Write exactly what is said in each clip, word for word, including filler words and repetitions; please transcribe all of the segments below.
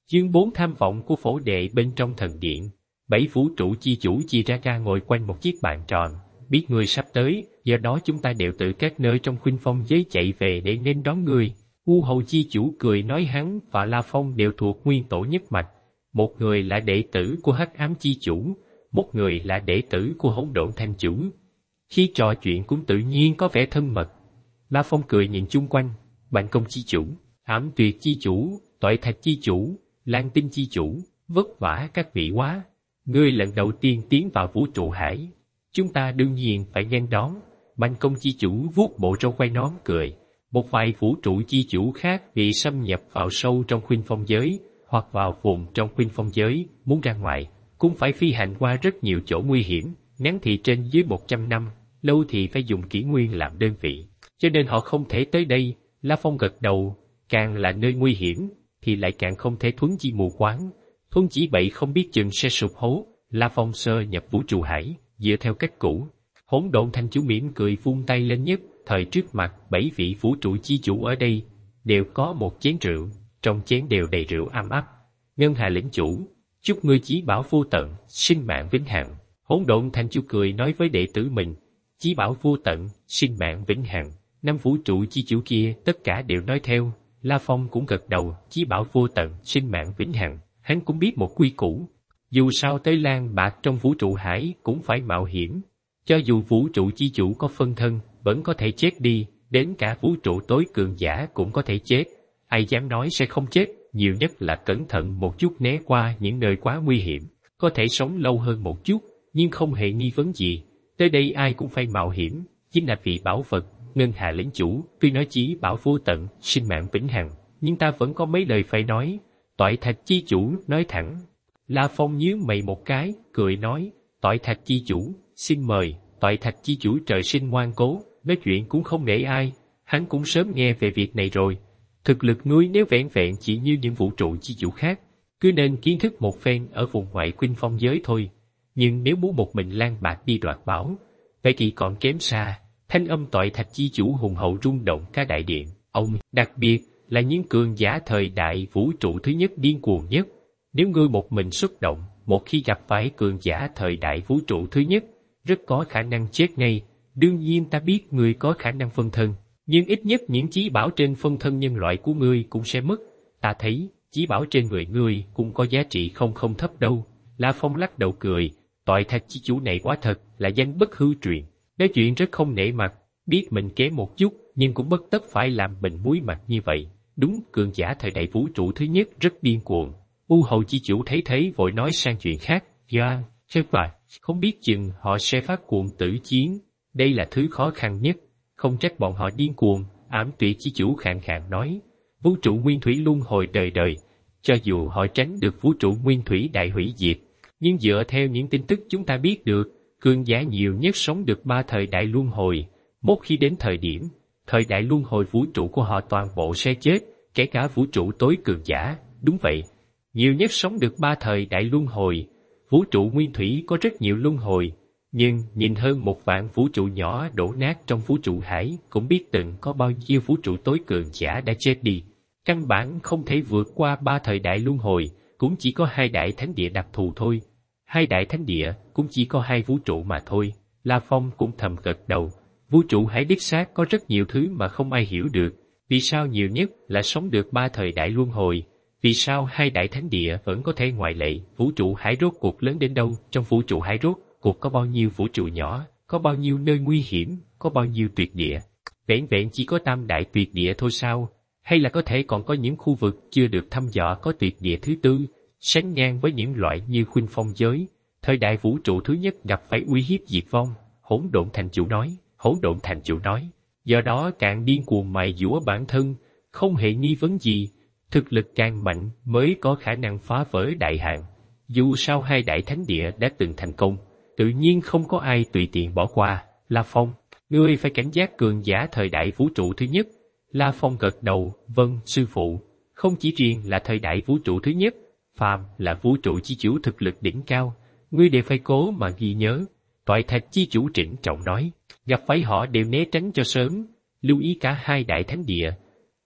Chương bốn tham vọng của phổ đệ bên trong thần điện. Bảy vũ trụ chi chủ chia ra ra ngồi quanh một chiếc bàn tròn, biết ngươi sắp tới, do đó chúng ta đều từ các nơi trong khuynh phong giới chạy về để nên đón ngươi. U hầu chi chủ cười nói hắn và La Phong đều thuộc nguyên tổ nhất mạch, một người là đệ tử của Hắc Ám chi chủ, một người là đệ tử của Hỗn Độn Thanh chủ. Khi trò chuyện cũng tự nhiên có vẻ thân mật. La Phong cười nhìn chung quanh, Bành Công chi chủ, Ám Tuyệt chi chủ, Toại Thạch chi chủ, Lan Tinh chi chủ, vất vả các vị quá. Ngươi lần đầu tiên tiến vào vũ trụ hải, chúng ta đương nhiên phải nghênh đón. Bành Công chi chủ vuốt bộ râu quai nón cười. Một vài vũ trụ chi chủ khác vì xâm nhập vào sâu trong khuynh phong giới, hoặc vào vùng trong khuynh phong giới, muốn ra ngoài, cũng phải phi hành qua rất nhiều chỗ nguy hiểm, ngắn thì trên dưới một trăm năm, lâu thì phải dùng kỷ nguyên làm đơn vị, cho nên họ không thể tới đây. La Phong gật đầu, càng là nơi nguy hiểm, thì lại càng không thể thuấn chi mù quáng, thuấn chỉ bậy không biết chừng sẽ sụp hố. La Phong sơ nhập vũ trụ hải, dựa theo cách cũ. Hỗn Độn Thanh chủ mỉm cười vung tay lên nhất, thời trước mặt bảy vị vũ trụ chi chủ ở đây, đều có một chén rượu, trong chén đều đầy rượu âm áp. Ngân Hà lĩnh chủ, chúc ngươi chí bảo vô tận, sinh mạng vĩnh hằng. Hỗn Độn Thanh chủ cười nói với đệ tử mình, chí bảo vô tận, sinh mạng vĩnh hằng. Năm vũ trụ chi chủ kia tất cả đều nói theo. La Phong cũng gật đầu, chí bảo vô tận, sinh mạng vĩnh hằng. Hắn cũng biết một quy củ, dù sao tới lang bạc trong vũ trụ hải cũng phải mạo hiểm. Cho dù vũ trụ chi chủ có phân thân, vẫn có thể chết đi, đến cả vũ trụ tối cường giả cũng có thể chết. Ai dám nói sẽ không chết, nhiều nhất là cẩn thận một chút né qua những nơi quá nguy hiểm, có thể sống lâu hơn một chút, nhưng không hề nghi vấn gì. Tới đây ai cũng phải mạo hiểm, chính là vì bảo vật. Ngân Hà lĩnh chủ, tuy nói chí bảo vô tận, sinh mạng vĩnh hằng, nhưng ta vẫn có mấy lời phải nói. Toại Thạch chi chủ nói thẳng. La Phong nhíu mày một cái, cười nói, Toại Thạch chi chủ, xin mời. Toại Thạch chi chủ trời sinh ngoan cố, nói chuyện cũng không nể ai, hắn cũng sớm nghe về việc này rồi. Thực lực ngươi nếu vẹn vẹn chỉ như những vũ trụ chi chủ khác, cứ nên kiến thức một phen ở vùng ngoại khuynh phong giới thôi. Nhưng nếu muốn một mình lang bạc đi đoạt bảo, vậy thì còn kém xa. Thanh âm Toại Thạch chi chủ hùng hậu rung động cả đại điện. Ông, đặc biệt là những cường giả thời đại vũ trụ thứ nhất điên cuồng nhất. Nếu ngươi một mình xuất động, một khi gặp phải cường giả thời đại vũ trụ thứ nhất, rất có khả năng chết ngay. Đương nhiên ta biết ngươi có khả năng phân thân, nhưng ít nhất những chí bảo trên phân thân nhân loại của ngươi cũng sẽ mất. Ta thấy, chí bảo trên người ngươi cũng có giá trị không không thấp đâu. La Phong lắc đầu cười, Toại Thạch chi chủ này quá thật là danh bất hư truyền, nói chuyện rất không nể mặt, biết mình kém một chút, nhưng cũng bất tất phải làm mình muối mặt như vậy. Đúng, cường giả thời đại vũ trụ thứ nhất rất điên cuồng. U hầu chi chủ thấy thế vội nói sang chuyện khác, Doan, chết vậy, không biết chừng họ sẽ phát cuồng tử chiến. Đây là thứ khó khăn nhất, không trách bọn họ điên cuồng. Ám Tuyệt chi chủ khàn khàn nói, vũ trụ nguyên thủy luân hồi đời đời, cho dù họ tránh được vũ trụ nguyên thủy đại hủy diệt, nhưng dựa theo những tin tức chúng ta biết được, cường giả nhiều nhất sống được ba thời đại luân hồi. Một khi đến thời điểm, thời đại luân hồi vũ trụ của họ toàn bộ sẽ chết, kể cả vũ trụ tối cường giả. Đúng vậy, nhiều nhất sống được ba thời đại luân hồi. Vũ trụ nguyên thủy có rất nhiều luân hồi, nhưng nhìn hơn một vạn vũ trụ nhỏ đổ nát trong vũ trụ hải, cũng biết từng có bao nhiêu vũ trụ tối cường giả đã chết đi. Căn bản không thể vượt qua ba thời đại luân hồi, cũng chỉ có hai đại thánh địa đặc thù thôi. Hai đại thánh địa cũng chỉ có hai vũ trụ mà thôi. La Phong cũng thầm gật đầu. Vũ trụ hải đích xác có rất nhiều thứ mà không ai hiểu được. Vì sao nhiều nhất là sống được ba thời đại luân hồi? Vì sao hai đại thánh địa vẫn có thể ngoại lệ? Vũ trụ hải rốt cuộc lớn đến đâu? Trong vũ trụ hải rốt cuộc có bao nhiêu vũ trụ nhỏ? Có bao nhiêu nơi nguy hiểm? Có bao nhiêu tuyệt địa? Vẹn vẹn chỉ có tam đại tuyệt địa thôi sao? Hay là có thể còn có những khu vực chưa được thăm dò có tuyệt địa thứ tư, sánh ngang với những loại như khuynh phong giới? Thời đại vũ trụ thứ nhất gặp phải uy hiếp diệt vong. Hỗn Độn Thành chủ nói. Hỗn Độn Thành chủ nói, do đó càng điên cuồng mài dũa bản thân, không hề nghi vấn gì, thực lực càng mạnh mới có khả năng phá vỡ đại hạn. Dù sao hai đại thánh địa đã từng thành công, tự nhiên không có ai tùy tiện bỏ qua. La Phong, ngươi phải cảnh giác cường giả thời đại vũ trụ thứ nhất. La Phong gật đầu, vâng, sư phụ. Không chỉ riêng là thời đại vũ trụ thứ nhất, phàm là vũ trụ chi chủ thực lực đỉnh cao, ngươi đều phải cố mà ghi nhớ. Toại Thạch chi chủ trịnh trọng nói, gặp phải họ đều né tránh cho sớm, lưu ý cả hai đại thánh địa.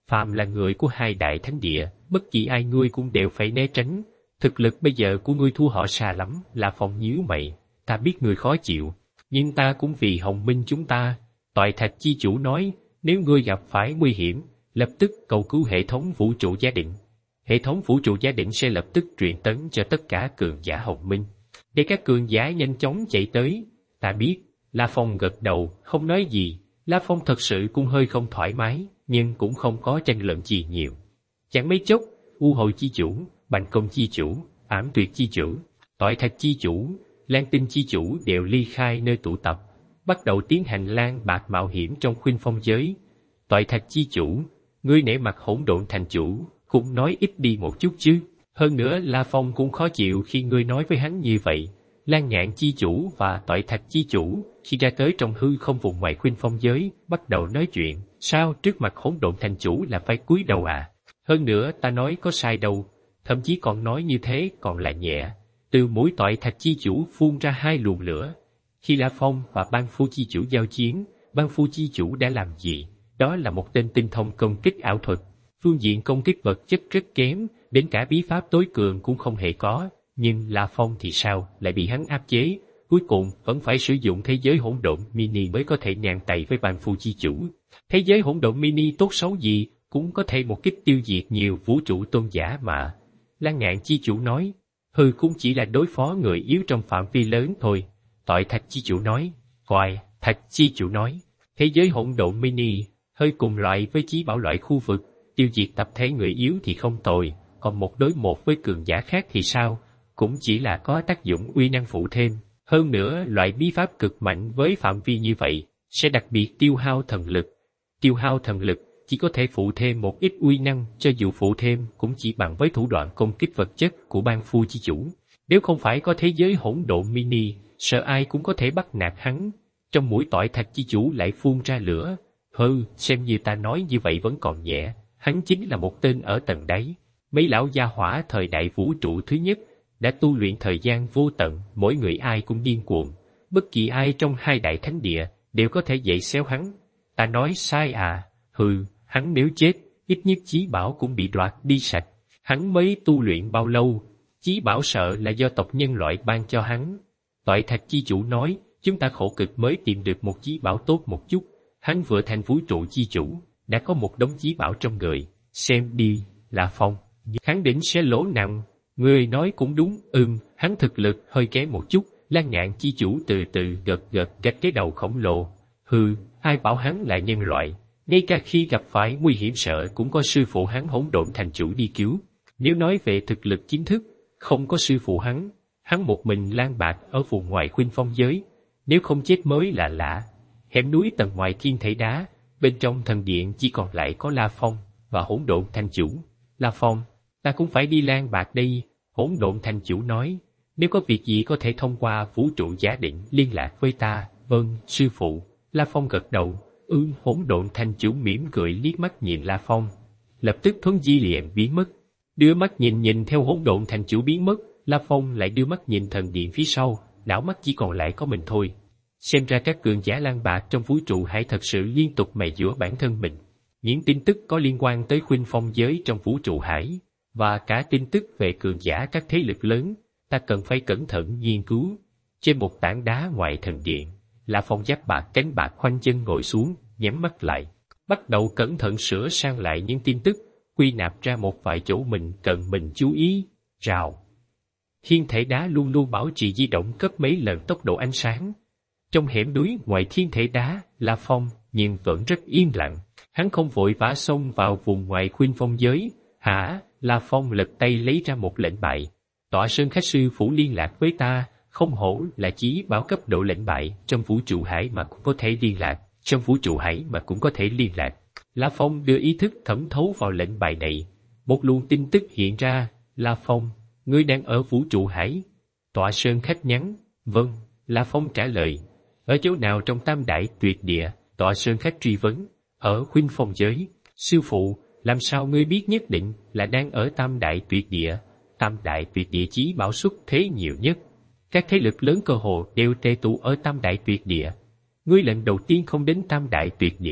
Phàm là người của hai đại thánh địa, bất kỳ ai ngươi cũng đều phải né tránh. Thực lực bây giờ của ngươi thua họ xa lắm. La Phong nhíu mày, ta biết ngươi khó chịu, nhưng ta cũng vì Hồng Minh chúng ta. Toại Thạch chi chủ nói, nếu ngươi gặp phải nguy hiểm, lập tức cầu cứu hệ thống vũ trụ gia định. Hệ thống vũ trụ gia định sẽ lập tức truyền tấn cho tất cả cường giả Hồng Minh, để các cường giả nhanh chóng chạy tới. Ta biết. La Phong gật đầu, không nói gì. La Phong thật sự cũng hơi không thoải mái, nhưng cũng không có tranh luận gì nhiều. Chẳng mấy chốc, U Hồi chi chủ, Bành Công chi chủ, Ảm Tuyệt chi chủ, Toại Thạch chi chủ, Lan Tinh chi chủ đều ly khai nơi tụ tập, bắt đầu tiến hành lang bạc mạo hiểm trong khuynh phong giới. Toại Thạch chi chủ, ngươi nể mặt Hỗn Độn thành chủ, cũng nói ít đi một chút chứ. Hơn nữa La Phong cũng khó chịu khi ngươi nói với hắn như vậy. Lan Nhạn chi chủ và Toại Thạch chi chủ khi ra tới trong hư không vùng ngoài khuynh phong giới, bắt đầu nói chuyện. Sao trước mặt Hỗn Độn thành chủ là phải cúi đầu à? Hơn nữa ta nói có sai đâu, thậm chí còn nói như thế còn là nhẹ. Từ mũi Toại Thạch chi chủ phun ra hai luồng lửa. Khi La Phong và Ban Phu chi chủ giao chiến, Ban Phu chi chủ đã làm gì? Đó là một tên tinh thông công kích ảo thuật. Phương diện công kích vật chất rất kém, đến cả bí pháp tối cường cũng không hề có. Nhưng La Phong thì sao, lại bị hắn áp chế, cuối cùng vẫn phải sử dụng thế giới hỗn độn mini mới có thể ngang tay với Ban Phu chi chủ. Thế giới hỗn độn mini tốt xấu gì, cũng có thể một kích tiêu diệt nhiều vũ trụ tôn giả mà. Lan Ngạn chi chủ nói, hư cũng chỉ là đối phó người yếu trong phạm vi lớn thôi. Toại Thạch chi chủ nói, Toại Thạch chi chủ nói, thế giới hỗn độn mini, hơi cùng loại với chí bảo loại khu vực, tiêu diệt tập thể người yếu thì không tồi, còn một đối một với cường giả khác thì sao? Cũng chỉ là có tác dụng uy năng phụ thêm. Hơn nữa, loại bí pháp cực mạnh với phạm vi như vậy, sẽ đặc biệt tiêu hao thần lực. Tiêu hao thần lực, chỉ có thể phụ thêm một ít uy năng, cho dù phụ thêm cũng chỉ bằng với thủ đoạn công kích vật chất của Ban Phu chi chủ. Nếu không phải có thế giới hỗn độn mini, sợ ai cũng có thể bắt nạt hắn. Trong mũi Toại Thạch chi chủ lại phun ra lửa. Hừ, xem như ta nói như vậy vẫn còn nhẹ, hắn chính là một tên ở tầng đáy. Mấy lão gia hỏa thời đại vũ trụ thứ nhất, đã tu luyện thời gian vô tận, mỗi người ai cũng điên cuồng. Bất kỳ ai trong hai đại thánh địa, đều có thể dậy xéo hắn. Ta nói sai à? Hừ, hắn nếu chết, ít nhất chí bảo cũng bị đoạt đi sạch. Hắn mới tu luyện bao lâu? Chí bảo sợ là do tộc nhân loại ban cho hắn. Toại Thạch chi chủ nói, chúng ta khổ cực mới tìm được một chí bảo tốt một chút. Hắn vừa thành vũ trụ chi chủ, đã có một đống chí bảo trong người. Xem đi, La Phong, khẳng định sẽ lỗ nặng. Người nói cũng đúng, ừm, hắn thực lực hơi kém một chút. Lan Ngạn chi chủ từ từ gật gật gạch cái đầu khổng lồ. Hừ, ai bảo hắn là nhân loại, ngay cả khi gặp phải nguy hiểm sợ cũng có sư phụ hắn Hỗn Độn thành chủ đi cứu. Nếu nói về thực lực chính thức, không có sư phụ hắn, hắn một mình lang bạc ở vùng ngoài khuynh phong giới, nếu không chết mới là lạ. Hẻm núi tầng ngoài thiên thể đá, bên trong thần điện chỉ còn lại có La Phong và Hỗn Độn thành chủ. La Phong, ta cũng phải đi lang bạc đây. Hỗn Độn thành chủ nói, nếu có việc gì có thể thông qua vũ trụ giả định liên lạc với ta. Vâng, sư phụ. La Phong gật đầu. Ưm, Hỗn Độn thành chủ mỉm cười liếc mắt nhìn La Phong, lập tức thuấn di liền biến mất. Đưa mắt nhìn nhìn theo Hỗn Độn thành chủ biến mất, La Phong lại đưa mắt nhìn thần điện phía sau, đảo mắt chỉ còn lại có mình thôi. Xem ra các cường giả lang bạc trong vũ trụ hải thật sự liên tục mày dũa bản thân mình. Những tin tức có liên quan tới khuynh phong giới trong vũ trụ hải, và cả tin tức về cường giả các thế lực lớn, ta cần phải cẩn thận nghiên cứu. Trên một tảng đá ngoài thần điện, La Phong giáp bạc cánh bạc khoanh chân ngồi xuống, nhắm mắt lại, bắt đầu cẩn thận sửa sang lại những tin tức, quy nạp ra một vài chỗ mình cần mình chú ý. Rào. Thiên thể đá luôn luôn bảo trì di động gấp mấy lần tốc độ ánh sáng. Trong hẻm núi ngoài thiên thể đá, La Phong nhưng vẫn rất yên lặng. Hắn không vội vã xông vào vùng ngoài khuynh phong giới. Hả? La Phong lật tay lấy ra một lệnh bài. Tọa Sơn khách sư phủ liên lạc với ta, không hổ là chí bảo cấp độ lệnh bài, trong vũ trụ hải mà cũng có thể liên lạc, trong vũ trụ hải mà cũng có thể liên lạc. La Phong đưa ý thức thẩm thấu vào lệnh bài này. Một luồng tin tức hiện ra. La Phong, ngươi đang ở vũ trụ hải? Tọa Sơn khách nhắn. Vâng, La Phong trả lời. Ở chỗ nào trong tam đại tuyệt địa? Tọa Sơn khách truy vấn. Ở khuynh phong giới. Sư phụ, làm sao ngươi biết nhất định là đang ở tam đại tuyệt địa? Tam đại tuyệt địa chí bảo xuất thế nhiều nhất. Các thế lực lớn cơ hồ đều tề tụ ở tam đại tuyệt địa. Ngươi lần đầu tiên không đến tam đại tuyệt địa,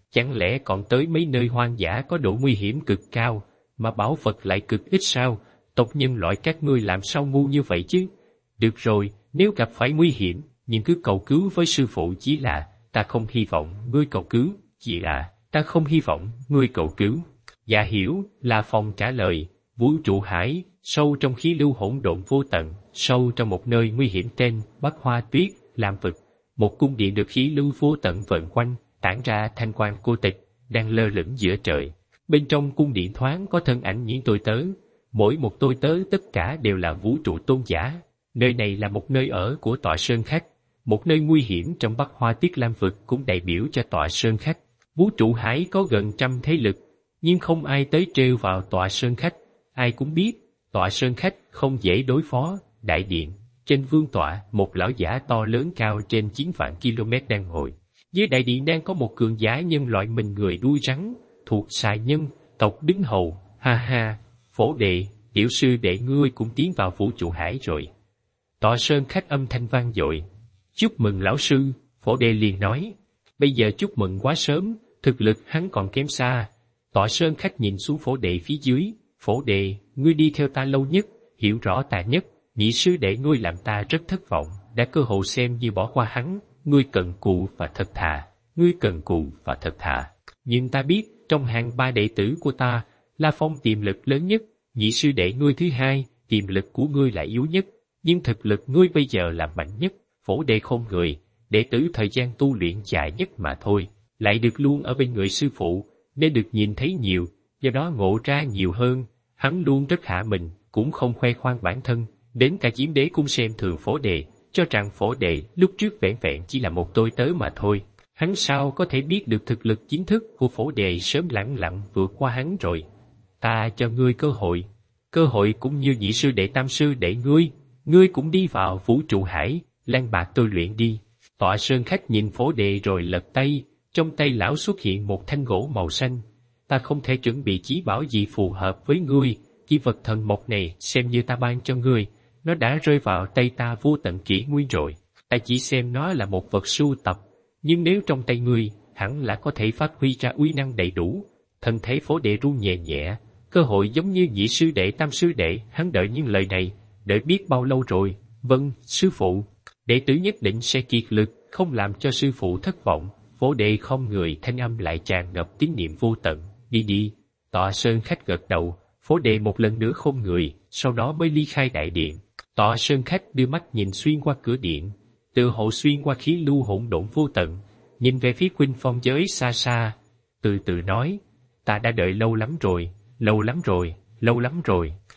Chẳng lẽ còn tới mấy nơi hoang dã có độ nguy hiểm cực cao, mà bảo vật lại cực ít sao? Tộc nhân loại các ngươi làm sao ngu như vậy chứ? Được rồi, nếu gặp phải nguy hiểm, nhưng cứ cầu cứu với sư phụ chỉ là, ta không hy vọng ngươi cầu cứu, chỉ là, ta không hy vọng ngươi cầu cứu. Dạ hiểu, La Phong trả lời, vũ trụ hải, sâu trong khí lưu hỗn độn vô tận, sâu trong một nơi nguy hiểm tên Bắc Hoa Tuyết, Lam Vực. Một cung điện được khí lưu vô tận vần quanh, tản ra thanh quang cô tịch, đang lơ lửng giữa trời. Bên trong cung điện thoáng có thân ảnh những tôi tớ, mỗi một tôi tớ tất cả đều là vũ trụ tôn giả. Nơi này là một nơi ở của tọa sơn khách, một nơi nguy hiểm trong Bắc Hoa Tiết Lam Vực cũng đại biểu cho tọa sơn khách. Vũ trụ hải có gần trăm thế lực, nhưng không ai tới trêu vào tọa sơn khách. Ai cũng biết, tọa sơn khách không dễ đối phó. Đại điện, trên vương tọa, một lão giả to lớn cao trên chín vạn km đang ngồi. Dưới đại điện đang có một cường giả nhân loại mình người đuôi rắn, thuộc xài nhân, tộc đứng hầu. Ha ha, Phổ Đệ, tiểu sư đệ ngươi cũng tiến vào vũ trụ hải rồi. Tọa sơn khách âm thanh vang dội. Chúc mừng lão sư, Phổ Đệ liền nói. Bây giờ chúc mừng quá sớm, thực lực hắn còn kém xa. Tọa sơn khách nhìn xuống Phổ Đệ phía dưới. Phổ Đệ, ngươi đi theo ta lâu nhất, hiểu rõ ta nhất. Nhị sư đệ ngươi làm ta rất thất vọng, đã cơ hội xem như bỏ qua hắn. Ngươi cần cù và thật thà, ngươi cần cù và thật thà. Nhưng ta biết, trong hàng ba đệ tử của ta, La Phong tiềm lực lớn nhất, nhị sư đệ ngươi thứ hai, tiềm lực của ngươi là yếu nhất, nhưng thực lực ngươi bây giờ là mạnh nhất. Phổ Đệ không người, đệ tử thời gian tu luyện dài nhất mà thôi, lại được luôn ở bên người sư phụ, nên được nhìn thấy nhiều, do đó ngộ ra nhiều hơn. Hắn luôn rất hạ mình, cũng không khoe khoang bản thân, đến cả Chiếm Đế cũng xem thường Phổ Đệ, cho rằng Phổ Đệ lúc trước vẹn vẹn chỉ là một tôi tớ mà thôi. Hắn sao có thể biết được thực lực chính thức của Phổ Đệ sớm lẳng lặng vượt qua hắn rồi. Ta cho ngươi cơ hội, cơ hội cũng như nhị sư đệ tam sư đệ ngươi, ngươi cũng đi vào vũ trụ hải, lan bạc tôi luyện đi. Tọa sơn khách nhìn Phổ Đệ rồi lật tay, trong tay lão xuất hiện một thanh gỗ màu xanh. Ta không thể chuẩn bị chí bảo gì phù hợp với ngươi, chi vật thần mộc này xem như ta ban cho ngươi, nó đã rơi vào tay ta vô tận kỷ nguyên rồi. Ta chỉ xem nó là một vật sưu tập, nhưng nếu trong tay ngươi, hẳn là có thể phát huy ra uy năng đầy đủ. Thân thể Phổ Đệ run nhẹ nhẹ, cơ hội giống như nhị sư đệ tam sư đệ, hắn đợi những lời này, đợi biết bao lâu rồi. Vâng, sư phụ, đệ tử nhất định sẽ kiệt lực, không làm cho sư phụ thất vọng. Phổ Đệ không người, thanh âm lại tràn ngập tín niệm vô tận. Đi đi. Tọa sơn khách gật đầu, Phổ Đệ một lần nữa không người, sau đó mới ly khai đại điện. Tọa sơn khách đưa mắt nhìn xuyên qua cửa điện, tự hộ xuyên qua khí lưu hỗn độn vô tận, nhìn về phía khuynh phong giới xa xa, từ từ nói, ta đã đợi lâu lắm rồi, lâu lắm rồi, lâu lắm rồi.